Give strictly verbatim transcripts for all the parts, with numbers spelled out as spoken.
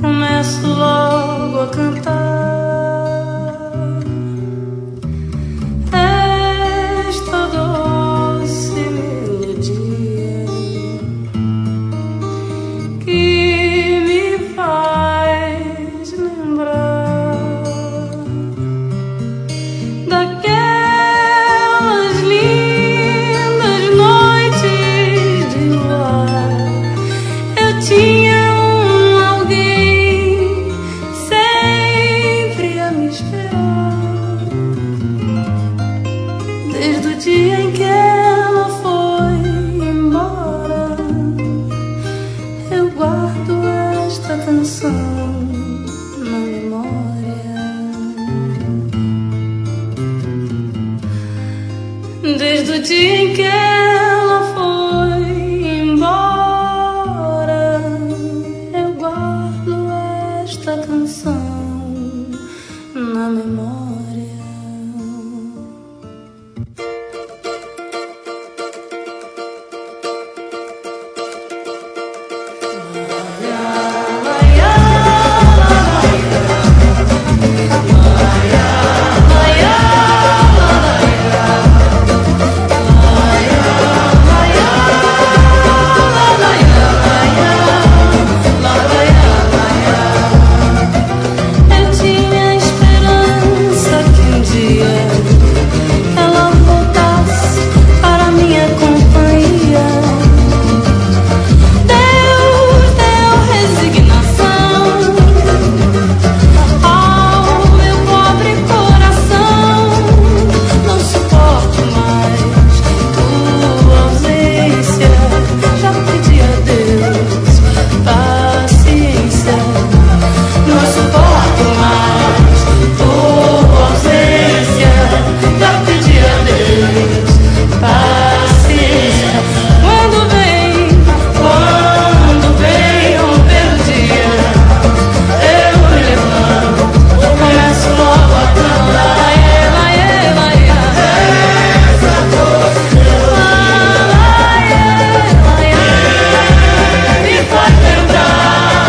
começo logo a cantar. Esta doce melodia que me faz lembrar daquelas lindas noites de luar. Eu tinha um alguém sempre a me esperar. Desde o dia em que ela foi embora, eu guardo esta canção na memória. Desde o dia em que ela foi embora, eu guardo esta canção na memória. Eu tinha esperança que um dia ela voltasse para minha companhia. Deus deu resignação ao meu pobre coração. Não suporto mais tua ausência. Já pedi a Deus paciência. Não suporto mais tua ausência. Já pedi a Deus paciência. Quando vem, quando vem romper o dia, eu me levanto, começo logo a cantar. Ela, ela, ela, essa doce me faz lembrar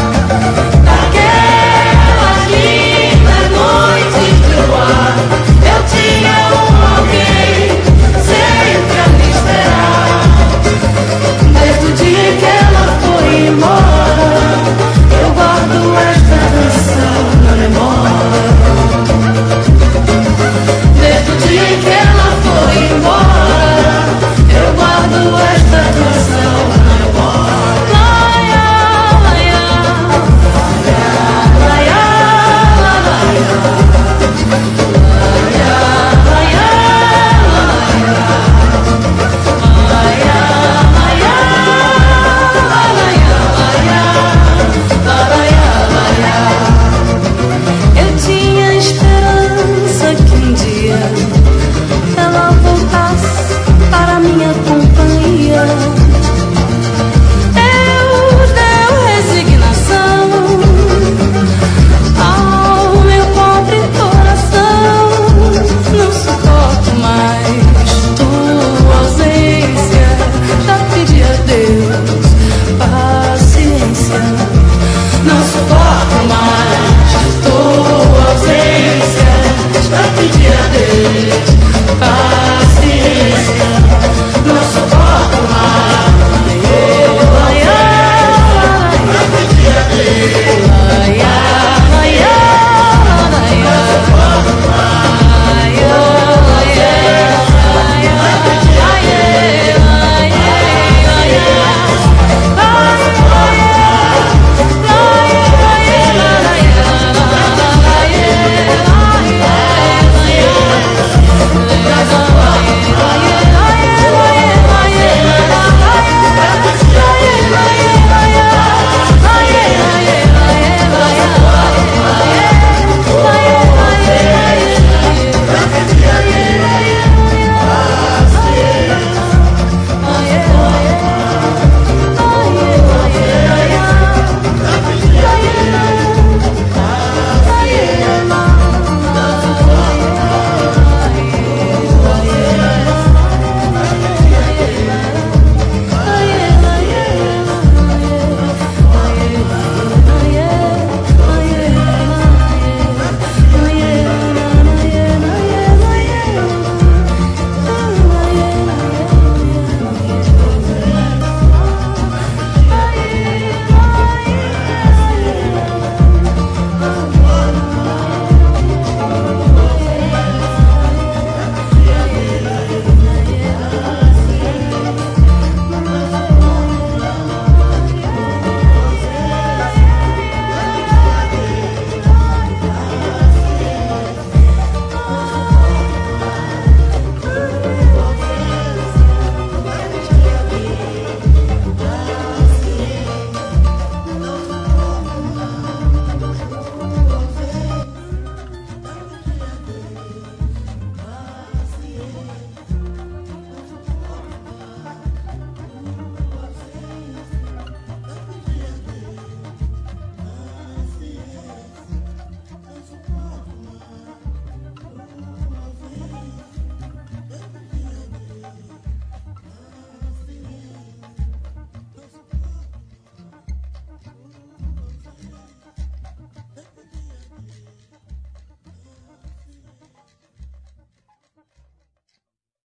daquelas lindas noites de luar. Eu tinha um alguém sempre a me esperar. Desde o dia em que ela foi embora, eu guardo esta canção na memória. Desde o dia em que ela foi embora, eu guardo esta canção na memória. Laia, laia, laia, laia, laia, laia, eu tinha esperança que um dia ela voltasse para minha companhia. Deus deu resignação ao meu pobre coração. Não suporto mais tua ausência. Já pedi a Deus paciência. Não suporto mais tua ausência. Já pedi a Deus paciência. Não suporto mais. Eu, ai, ai, ai, já pedi a Deus